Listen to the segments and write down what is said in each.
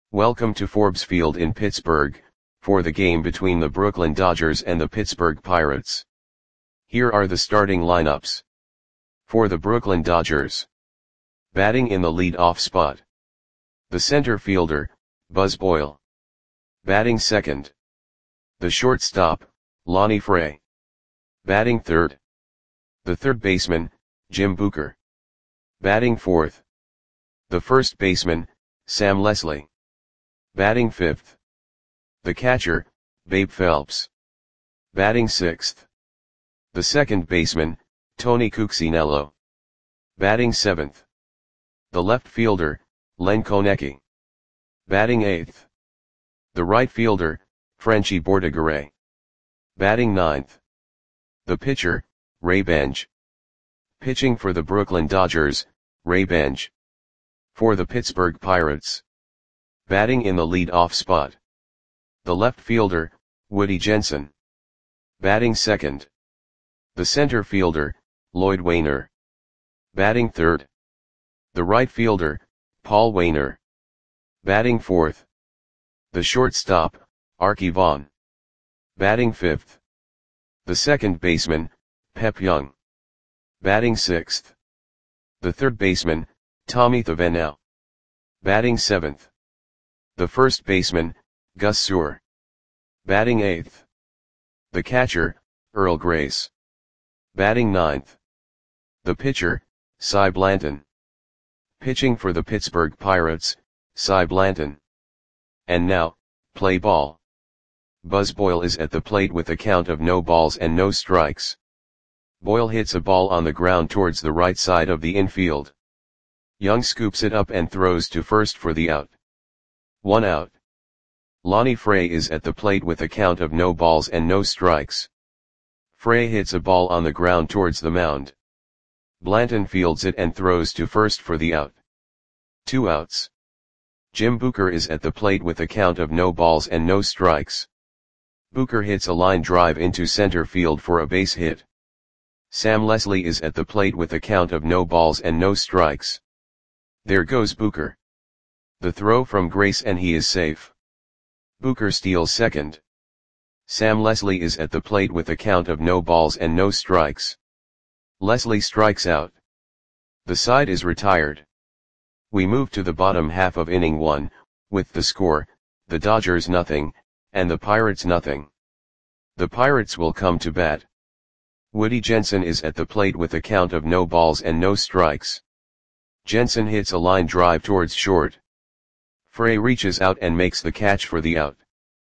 Welcome to Forbes Field in Pittsburgh, for the game between the Brooklyn Dodgers and the Pittsburgh Pirates. Here are the starting lineups. For the Brooklyn Dodgers. Batting in the lead-off spot. The center fielder, Buzz Boyle. Batting second. The shortstop, Lonnie Fray. Batting third. The third baseman, Jim Booker. Batting fourth. The first baseman, Sam Leslie. Batting fifth. The catcher, Babe Phelps. Batting sixth. The second baseman, Tony Cuccinello. Batting seventh. The left fielder, Len Konecki. Batting eighth. The right fielder, Frenchy Bordegaray. Batting ninth. The pitcher, Ray Benj. Pitching for the Brooklyn Dodgers, Ray Benj. For the Pittsburgh Pirates. Batting in the lead-off spot. The left fielder, Woody Jensen. Batting second. The center fielder, Lloyd Wainer. Batting third. The right fielder, Paul Wainer. Batting fourth. The shortstop, Arky Vaughan. Batting fifth. The second baseman, Pep Young. Batting sixth. The third baseman, Tommy Thavenau. Batting seventh. The first baseman, Gus Seward. Batting eighth. The catcher, Earl Grace. Batting ninth. The pitcher, Cy Blanton. Pitching for the Pittsburgh Pirates, Cy Blanton. And now, play ball. Buzz Boyle is at the plate with a count of no balls and no strikes. Boyle hits a ball on the ground towards the right side of the infield. Young scoops it up and throws to first for the out. 1 out. Lonnie Fray is at the plate with a count of no balls and no strikes. Fray hits a ball on the ground towards the mound. Blanton fields it and throws to first for the out. 2 outs. Jim Booker is at the plate with a count of no balls and no strikes. Booker hits a line drive into center field for a base hit. Sam Leslie is at the plate with a count of no balls and no strikes. There goes Booker. The throw from Grace and he is safe. Booker steals second. Sam Leslie is at the plate with a count of no balls and no strikes. Leslie strikes out. The side is retired. We move to the bottom half of inning 1, with the score, the Dodgers nothing, and the Pirates nothing. The Pirates will come to bat. Woody Jensen is at the plate with a count of no balls and no strikes. Jensen hits a line drive towards short. Fray reaches out and makes the catch for the out.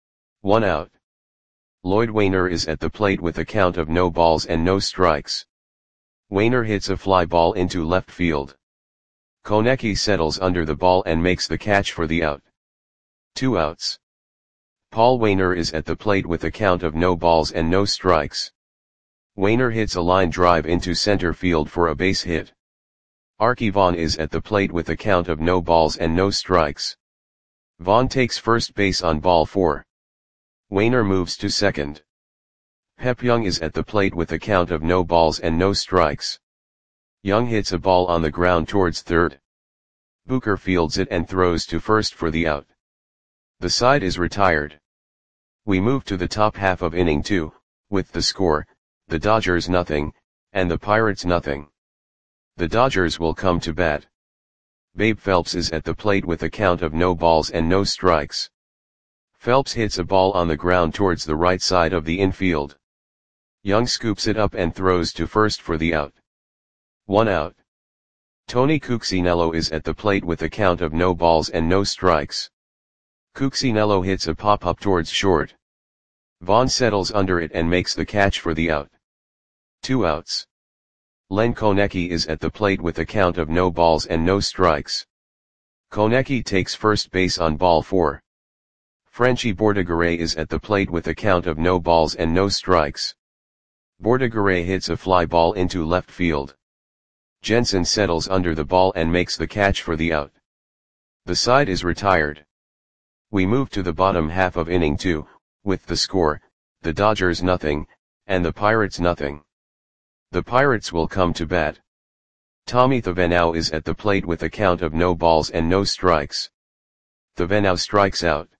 1 out. Lloyd Wainer is at the plate with a count of no balls and no strikes. Wainer hits a fly ball into left field. Konecki settles under the ball and makes the catch for the out. 2 outs. Paul Wainer is at the plate with a count of no balls and no strikes. Wainer hits a line drive into center field for a base hit. Arky Vaughan is at the plate with a count of no balls and no strikes. Vaughan takes first base on ball 4. Wainer moves to second. Pep Young is at the plate with a count of no balls and no strikes. Young hits a ball on the ground towards third. Booker fields it and throws to first for the out. The side is retired. We move to the top half of inning 2, with the score, the Dodgers nothing, and the Pirates nothing. The Dodgers will come to bat. Babe Phelps is at the plate with a count of no balls and no strikes. Phelps hits a ball on the ground towards the right side of the infield. Young scoops it up and throws to first for the out. 1 out. Tony Cuccinello is at the plate with a count of no balls and no strikes. Cuccinello hits a pop-up towards short. Vaughan settles under it and makes the catch for the out. 2 outs. Len Konecki is at the plate with a count of no balls and no strikes. Konecki takes first base on ball 4. Frenchy Bordegaray is at the plate with a count of no balls and no strikes. Bordegaray hits a fly ball into left field. Jensen settles under the ball and makes the catch for the out. The side is retired. We move to the bottom half of inning 2, with the score, the Dodgers nothing, and the Pirates nothing. The Pirates will come to bat. Tommy Thavenau is at the plate with a count of no balls and no strikes. Thevenau strikes out.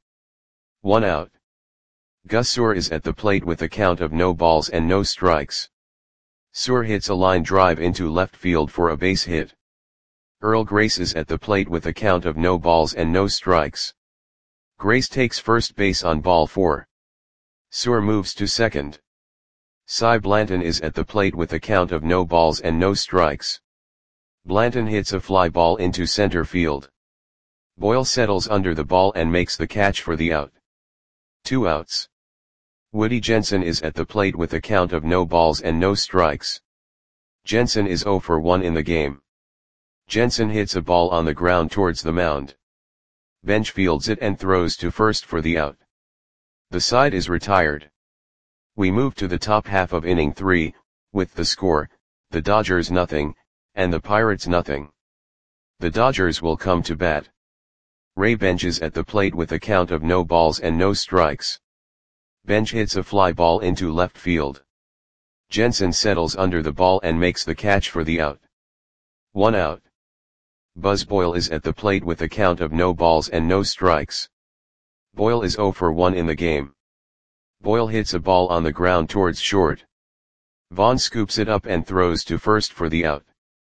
1 out. Gus Suhr is at the plate with a count of no balls and no strikes. Suhr hits a line drive into left field for a base hit. Earl Grace is at the plate with a count of no balls and no strikes. Grace takes first base on ball 4. Suhr moves to second. Cy Blanton is at the plate with a count of no balls and no strikes. Blanton hits a fly ball into center field. Boyle settles under the ball and makes the catch for the out. 2 outs. Woody Jensen is at the plate with a count of no balls and no strikes. Jensen is 0 for 1 in the game. Jensen hits a ball on the ground towards the mound. Bench fields it and throws to first for the out. The side is retired. We move to the top half of inning 3, with the score, the Dodgers nothing, and the Pirates nothing. The Dodgers will come to bat. Ray Bench is at the plate with a count of no balls and no strikes. Bench hits a fly ball into left field. Jensen settles under the ball and makes the catch for the out. 1 out. Buzz Boyle is at the plate with a count of no balls and no strikes. Boyle is 0 for 1 in the game. Boyle hits a ball on the ground towards short. Vaughn scoops it up and throws to first for the out.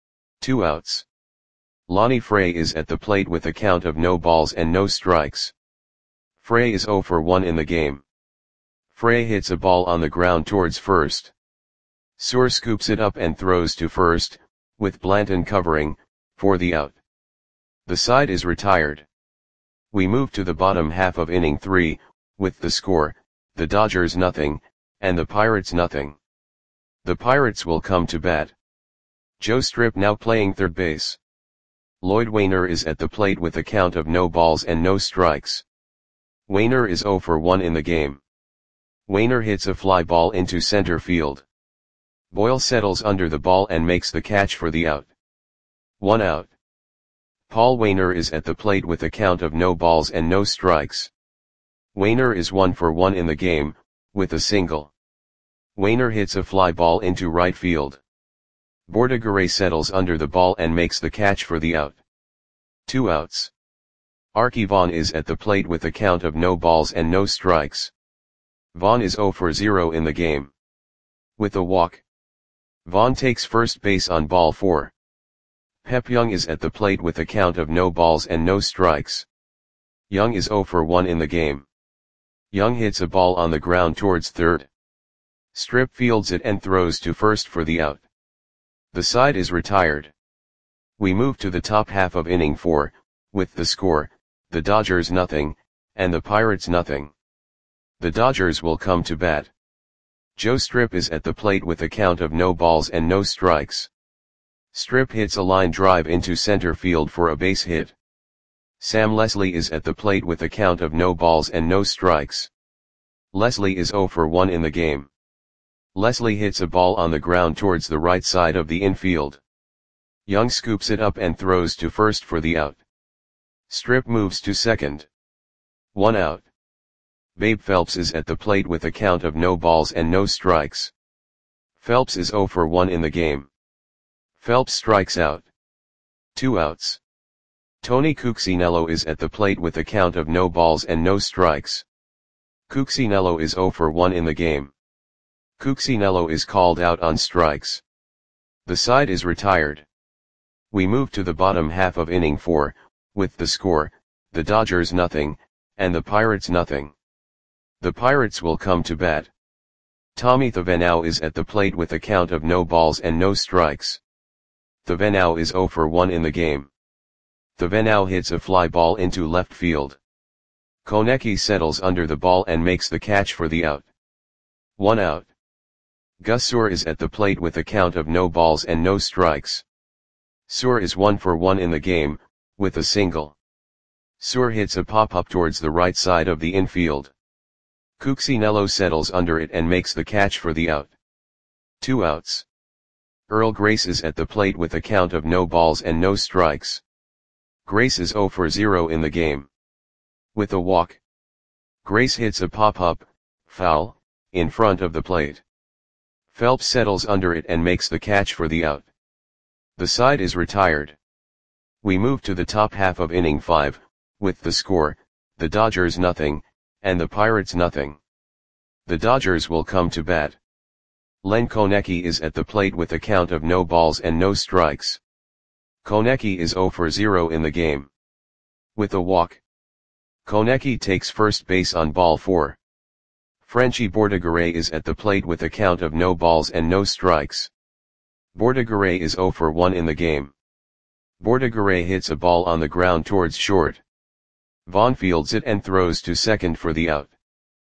2 outs. Lonnie Frey is at the plate with a count of no balls and no strikes. Frey is 0 for 1 in the game. Frey hits a ball on the ground towards first. Suhr scoops it up and throws to first, with Blanton covering, for the out. The side is retired. We move to the bottom half of inning 3, with the score, the Dodgers nothing, and the Pirates nothing. The Pirates will come to bat. Joe Strip now playing third base. Lloyd Wainer is at the plate with a count of no balls and no strikes. Wainer is 0 for 1 in the game. Wainer hits a fly ball into center field. Boyle settles under the ball and makes the catch for the out. 1 out. Paul Wainer is at the plate with a count of no balls and no strikes. Wainer is 1 for 1 in the game, with a single. Wainer hits a fly ball into right field. Bordigaray settles under the ball and makes the catch for the out. 2 outs. Arky Vaughan is at the plate with a count of no balls and no strikes. Vaughan is 0 for 0 in the game. With a walk. Vaughan takes first base on ball 4. Pep Young is at the plate with a count of no balls and no strikes. Young is 0 for 1 in the game. Young hits a ball on the ground towards third. Strip fields it and throws to first for the out. The side is retired. We move to the top half of inning 4, with the score, the Dodgers nothing, and the Pirates nothing. The Dodgers will come to bat. Joe Strip is at the plate with a count of no balls and no strikes. Strip hits a line drive into center field for a base hit. Sam Leslie is at the plate with a count of no balls and no strikes. Leslie is 0 for 1 in the game. Leslie hits a ball on the ground towards the right side of the infield. Young scoops it up and throws to first for the out. Strip moves to second. 1 out. Babe Phelps is at the plate with a count of no balls and no strikes. Phelps is 0 for 1 in the game. Phelps strikes out. 2 outs. Tony Cuccinello is at the plate with a count of no balls and no strikes. Cuccinello is 0 for 1 in the game. Cuccinello is called out on strikes. The side is retired. We move to the bottom half of inning 4, with the score, the Dodgers nothing, and the Pirates nothing. The Pirates will come to bat. Tommy Thevenau is at the plate with a count of no balls and no strikes. Thevenau is 0 for 1 in the game. Thevenau hits a fly ball into left field. Konecki settles under the ball and makes the catch for the out. 1 out. Gus Suhr is at the plate with a count of no balls and no strikes. Suhr is 1 for 1 in the game, with a single. Suhr hits a pop-up towards the right side of the infield. Cuccinello settles under it and makes the catch for the out. 2 outs. Earl Grace is at the plate with a count of no balls and no strikes. Grace is 0 for 0 in the game. With a walk. Grace hits a pop-up, foul, in front of the plate. Phelps settles under it and makes the catch for the out. The side is retired. We move to the top half of inning 5, with the score, the Dodgers nothing, and the Pirates nothing. The Dodgers will come to bat. Len Konecki is at the plate with a count of no balls and no strikes. Konecki is 0 for 0 in the game. With a walk. Konecki takes first base on ball 4. Frenchy Bordigaray is at the plate with a count of no balls and no strikes. Bordigaray is 0 for 1 in the game. Bordigaray hits a ball on the ground towards short. Vaughn fields it and throws to second for the out.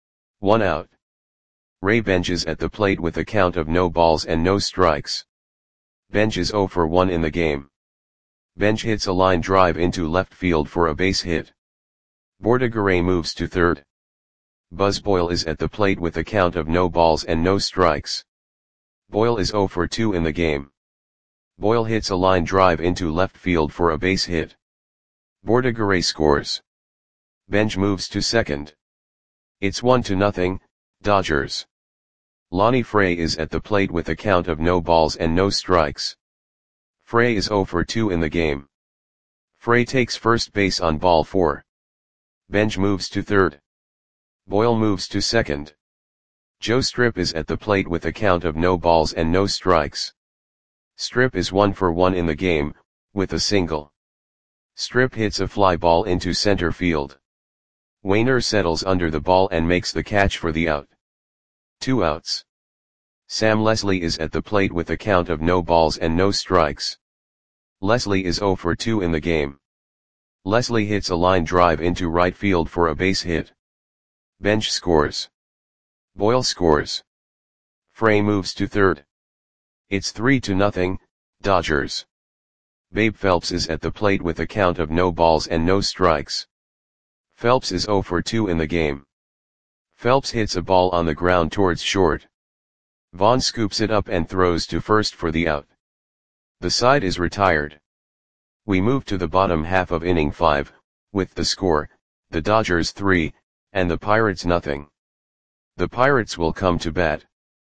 1 out. Ray Bench is at the plate with a count of no balls and no strikes. Bench is 0 for 1 in the game. Bench hits a line drive into left field for a base hit. Bordigaray moves to third. Buzz Boyle is at the plate with a count of no balls and no strikes. Boyle is 0 for 2 in the game. Boyle hits a line drive into left field for a base hit. Bordigaray scores. Bench moves to second. It's 1-0, Dodgers. Lonnie Fray is at the plate with a count of no balls and no strikes. Fray is 0 for 2 in the game. Fray takes first base on ball 4. Bench moves to third. Boyle moves to second. Joe Strip is at the plate with a count of no balls and no strikes. Strip is 1 for 1 in the game, with a single. Strip hits a fly ball into center field. Wainer settles under the ball and makes the catch for the out. 2 outs. Sam Leslie is at the plate with a count of no balls and no strikes. Leslie is 0 for 2 in the game. Leslie hits a line drive into right field for a base hit. Bench scores. Boyle scores. Fray moves to third. It's 3-0, Dodgers. Babe Phelps is at the plate with a count of no balls and no strikes. Phelps is 0 for 2 in the game. Phelps hits a ball on the ground towards short. Vaughn scoops it up and throws to first for the out. The side is retired. We move to the bottom half of inning 5, with the score, the Dodgers 3, and the Pirates nothing. The Pirates will come to bat.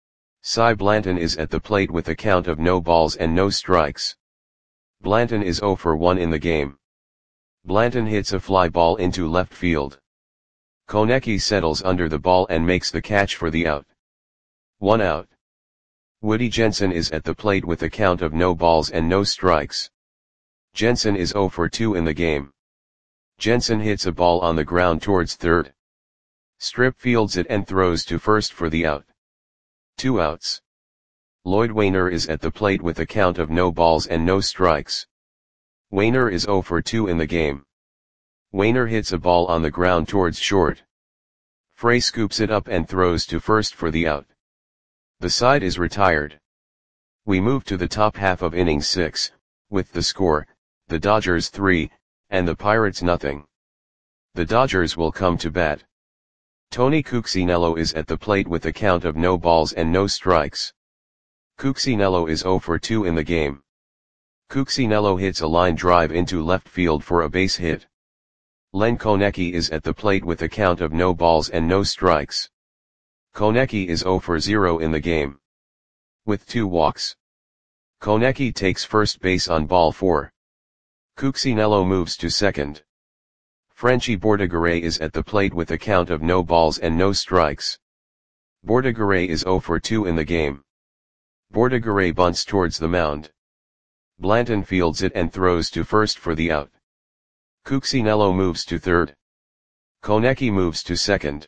Cy Blanton is at the plate with a count of no balls and no strikes. Blanton is 0 for 1 in the game. Blanton hits a fly ball into left field. Konecki settles under the ball and makes the catch for the out. 1 out. Woody Jensen is at the plate with a count of no balls and no strikes. Jensen is 0 for 2 in the game. Jensen hits a ball on the ground towards third. Strip fields it and throws to first for the out. 2 outs. Lloyd Wainer is at the plate with a count of no balls and no strikes. Wainer is 0 for 2 in the game. Wainer hits a ball on the ground towards short. Fray scoops it up and throws to first for the out. The side is retired. We move to the top half of inning 6, with the score, the Dodgers 3, and the Pirates nothing. The Dodgers will come to bat. Tony Cuccinello is at the plate with a count of no balls and no strikes. Cuccinello is 0 for 2 in the game. Cuccinello hits a line drive into left field for a base hit. Len Konecki is at the plate with a count of no balls and no strikes. Konecki is 0 for 0 in the game. With 2 walks. Konecki takes first base on ball 4. Cuccinello moves to second. Frenchy Bordigaray is at the plate with a count of no balls and no strikes. Bordigaray is 0 for 2 in the game. Bordigaray bunts towards the mound. Blanton fields it and throws to first for the out. Cuccinello moves to third. Konecki moves to second.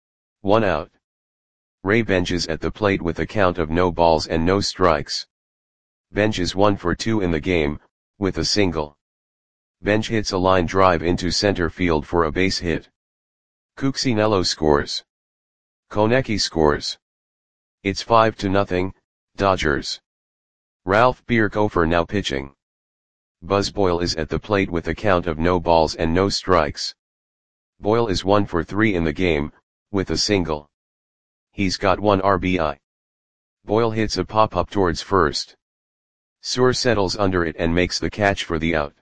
1 out. Ray Bench is at the plate with a count of no balls and no strikes. Bench is 1 for 2 in the game, with a single. Bench hits a line drive into center field for a base hit. Cuccinello scores. Konecki scores. It's 5-0, Dodgers. Ralph Bierkofer now pitching. Buzz Boyle is at the plate with a count of no balls and no strikes. Boyle is 1 for 3 in the game, with a single. He's got 1 RBI. Boyle hits a pop-up towards first. Suhr settles under it and makes the catch for the out.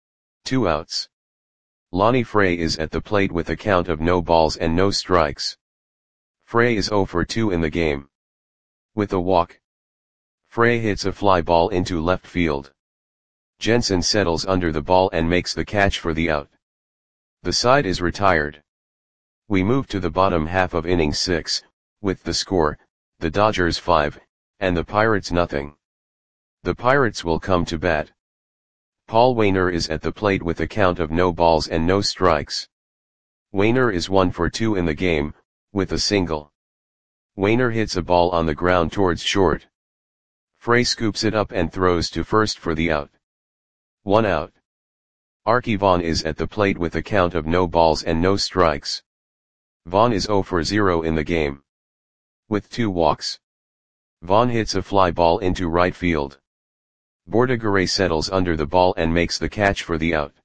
2 outs. Lonnie Fray is at the plate with a count of no balls and no strikes. Fray is 0 for 2 in the game. With a walk. Fray hits a fly ball into left field. Jensen settles under the ball and makes the catch for the out. The side is retired. We move to the bottom half of inning 6, with the score, the Dodgers 5, and the Pirates nothing. The Pirates will come to bat. Paul Waner is at the plate with a count of no balls and no strikes. Waner is 1 for 2 in the game, with a single. Waner hits a ball on the ground towards short. Frey scoops it up and throws to first for the out. 1 out. Arky Vaughan is at the plate with a count of no balls and no strikes. Vaughan is 0 for 0 in the game. With 2 walks. Vaughan hits a fly ball into right field. Bordigaray settles under the ball and makes the catch for the out.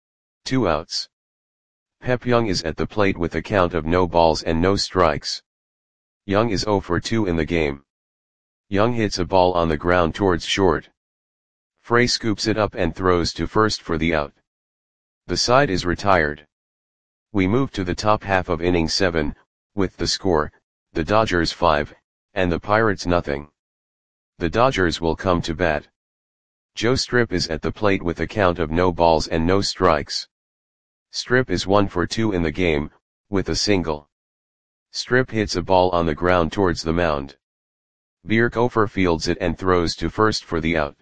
2 outs. Pep Young is at the plate with a count of no balls and no strikes. Young is 0 for 2 in the game. Young hits a ball on the ground towards short. Frey scoops it up and throws to first for the out. The side is retired. We move to the top half of inning 7, with the score, the Dodgers 5, and the Pirates nothing. The Dodgers will come to bat. Joe Strip is at the plate with a count of no balls and no strikes. Strip is 1 for 2 in the game, with a single. Strip hits a ball on the ground towards the mound. Bierkhofer fields it and throws to first for the out.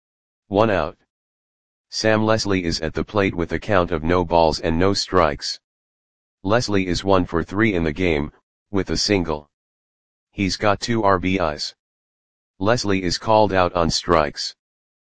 1 out. Sam Leslie is at the plate with a count of no balls and no strikes. Leslie is 1 for 3 in the game, with a single. He's got 2 RBIs. Leslie is called out on strikes.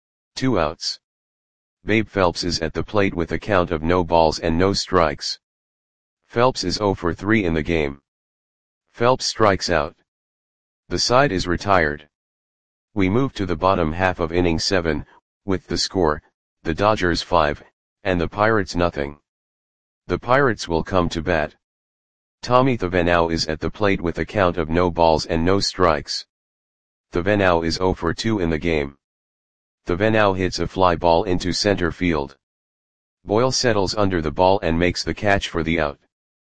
2 outs. Babe Phelps is at the plate with a count of no balls and no strikes. Phelps is 0 for 3 in the game. Phelps strikes out. The side is retired. We move to the bottom half of inning 7, with the score, the Dodgers 5, and the Pirates nothing. The Pirates will come to bat. Tommy Thavenau is at the plate with a count of no balls and no strikes. Thavenau is 0 for 2 in the game. Thavenau hits a fly ball into center field. Boyle settles under the ball and makes the catch for the out.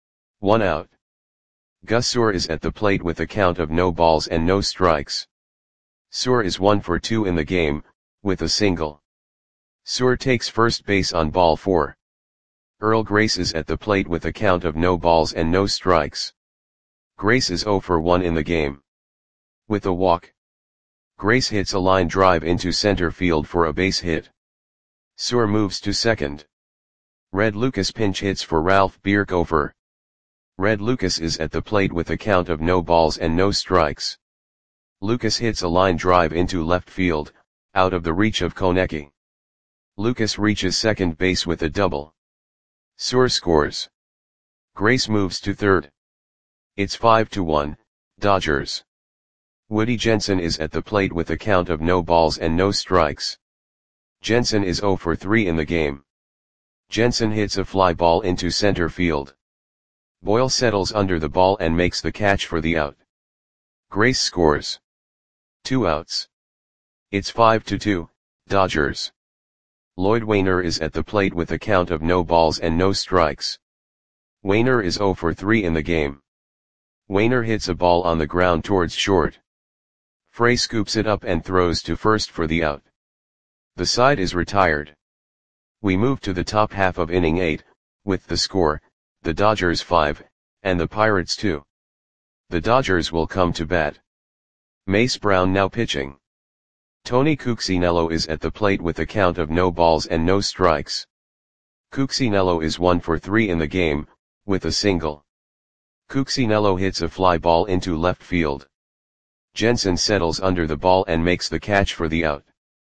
1 out. Gus Suhr is at the plate with a count of no balls and no strikes. Suhr is 1 for 2 in the game, with a single. Suhr takes first base on ball 4. Earl Grace is at the plate with a count of no balls and no strikes. Grace is 0 for 1 in the game. With a walk. Grace hits a line drive into center field for a base hit. Suhr moves to second. Red Lucas pinch hits for Ralph Bierkhofer. Red Lucas is at the plate with a count of no balls and no strikes. Lucas hits a line drive into left field, out of the reach of Konecki. Lucas reaches second base with a double. Suhr scores. Grace moves to third. It's 5-1, Dodgers. Woody Jensen is at the plate with a count of no balls and no strikes. Jensen is 0 for 3 in the game. Jensen hits a fly ball into center field. Boyle settles under the ball and makes the catch for the out. Grace scores. 2 outs. It's 5-2, Dodgers. Lloyd Waner is at the plate with a count of no balls and no strikes. Waner is 0 for 3 in the game. Waner hits a ball on the ground towards short. Frey scoops it up and throws to first for the out. The side is retired. We move to the top half of inning 8, with the score, the Dodgers 5, and the Pirates 2. The Dodgers will come to bat. Mace Brown now pitching. Tony Cuccinello is at the plate with a count of no balls and no strikes. Cuccinello is 1 for 3 in the game, with a single. Cuccinello hits a fly ball into left field. Jensen settles under the ball and makes the catch for the out.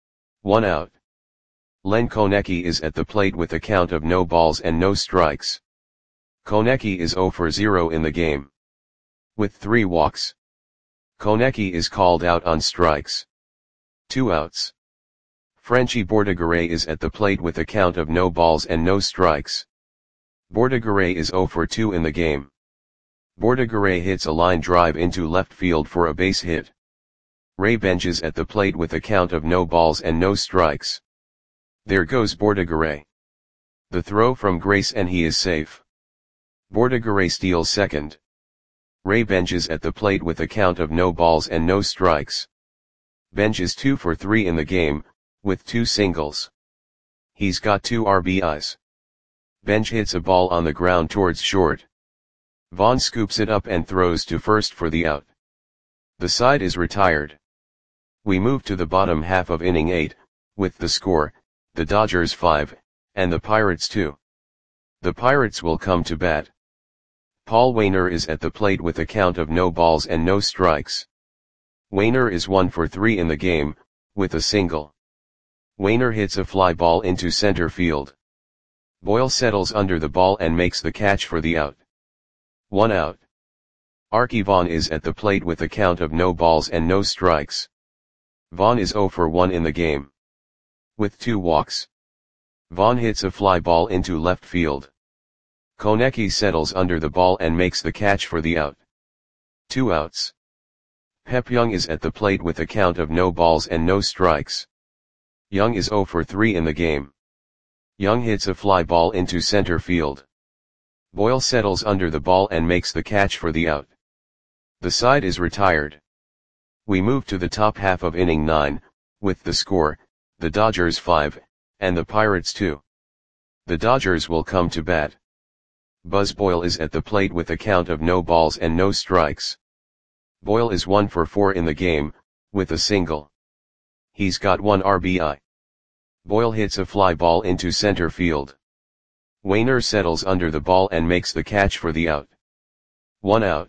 1 out. Len Konecki is at the plate with a count of no balls and no strikes. Konecki is 0 for 0 in the game. With 3 walks. Konecki is called out on strikes. 2 outs. Frenchie Bordigaray is at the plate with a count of no balls and no strikes. Bordigaray is 0 for 2 in the game. Bordigaray hits a line drive into left field for a base hit. Ray Bench is at the plate with a count of no balls and no strikes. There goes Bordigaray. The throw from Grace and he is safe. Bordigaray steals second. Ray Bench is at the plate with a count of no balls and no strikes. Bench is 2 for 3 in the game, with 2 singles. He's got 2 RBIs. Bench hits a ball on the ground towards short. Vaughn scoops it up and throws to first for the out. The side is retired. We move to the bottom half of inning 8, with the score, the Dodgers 5, and the Pirates 2. The Pirates will come to bat. Paul Waner is at the plate with a count of no balls and no strikes. Waner is 1 for 3 in the game, with a single. Waner hits a fly ball into center field. Boyle settles under the ball and makes the catch for the out. 1 out. Arky Vaughan is at the plate with a count of no balls and no strikes. Vaughan is 0 for 1 in the game. With 2 walks. Vaughan hits a fly ball into left field. Konecki settles under the ball and makes the catch for the out. 2 outs. Pep Young is at the plate with a count of no balls and no strikes. Young is 0 for 3 in the game. Young hits a fly ball into center field. Boyle settles under the ball and makes the catch for the out. The side is retired. We move to the top half of inning 9, with the score, the Dodgers 5, and the Pirates 2. The Dodgers will come to bat. Buzz Boyle is at the plate with a count of no balls and no strikes. Boyle is 1 for 4 in the game, with a single. He's got 1 RBI. Boyle hits a fly ball into center field. Waner settles under the ball and makes the catch for the out. 1 out.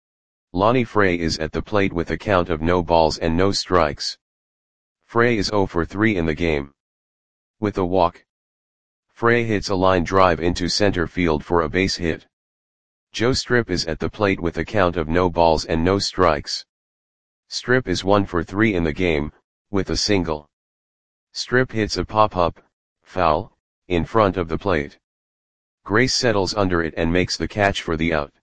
Lonnie Frey is at the plate with a count of no balls and no strikes. Frey is 0 for 3 in the game. With a walk. Frey hits a line drive into center field for a base hit. Joe Strip is at the plate with a count of no balls and no strikes. Strip is 1 for 3 in the game, with a single. Strip hits a pop-up, foul, in front of the plate. Grace settles under it and makes the catch for the out.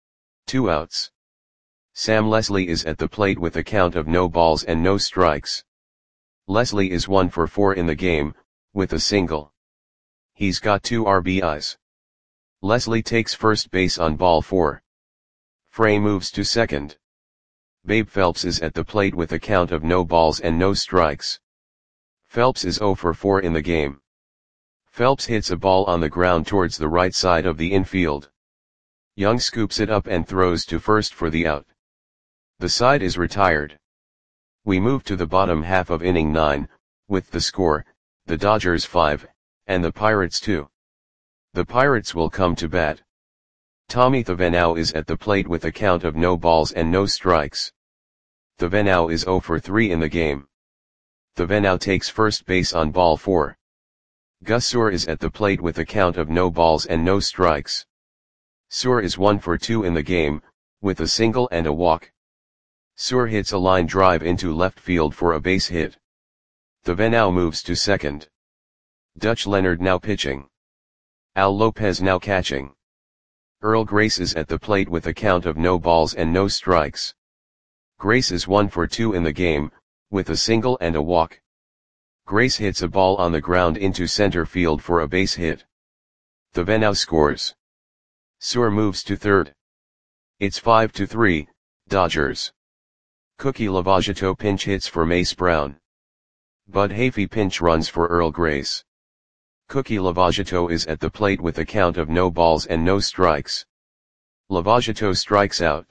2 outs. Sam Leslie is at the plate with a count of no balls and no strikes. Leslie is 1 for 4 in the game, with a single. He's got 2 RBIs. Leslie takes first base on ball 4. Frey moves to second. Babe Phelps is at the plate with a count of no balls and no strikes. Phelps is 0 for 4 in the game. Phelps hits a ball on the ground towards the right side of the infield. Young scoops it up and throws to first for the out. The side is retired. We move to the bottom half of inning 9, with the score, the Dodgers 5, and the Pirates 2. The Pirates will come to bat. Tommy Thavenau is at the plate with a count of no balls and no strikes. Thavenau is 0 for 3 in the game. Thavenau takes first base on ball 4. Gus Suhr is at the plate with a count of no balls and no strikes. Suhr is 1 for 2 in the game, with a single and a walk. Suhr hits a line drive into left field for a base hit. Thavenau moves to second. Dutch Leonard now pitching. Al Lopez now catching. Earl Grace is at the plate with a count of no balls and no strikes. Grace is 1 for 2 in the game, with a single and a walk. Grace hits a ball on the ground into center field for a base hit. Thavenau scores. Suhr moves to third. It's 5-3, Dodgers. Cookie Lavagetto pinch hits for Mace Brown. Bud Hafey pinch runs for Earl Grace. Cookie Lavagetto is at the plate with a count of no balls and no strikes. Lavagetto strikes out.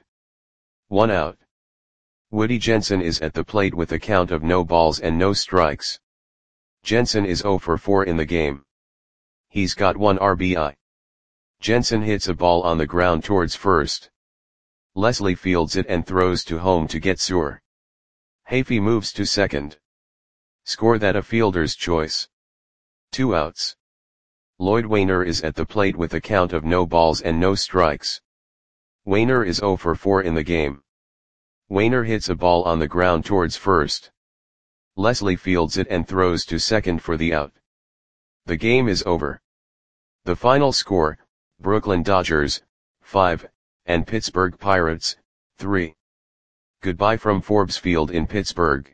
1 out. Woody Jensen is at the plate with a count of no balls and no strikes. Jensen is 0 for 4 in the game. He's got 1 RBI. Jensen hits a ball on the ground towards first. Leslie fields it and throws to home to get Suhr. Hafey moves to second. Score that a fielder's choice. 2 outs. Lloyd Waner is at the plate with a count of no balls and no strikes. Waner is 0 for 4 in the game. Waner hits a ball on the ground towards first. Leslie fields it and throws to second for the out. The game is over. The final score, Brooklyn Dodgers, 5, and Pittsburgh Pirates, 3. Goodbye from Forbes Field in Pittsburgh.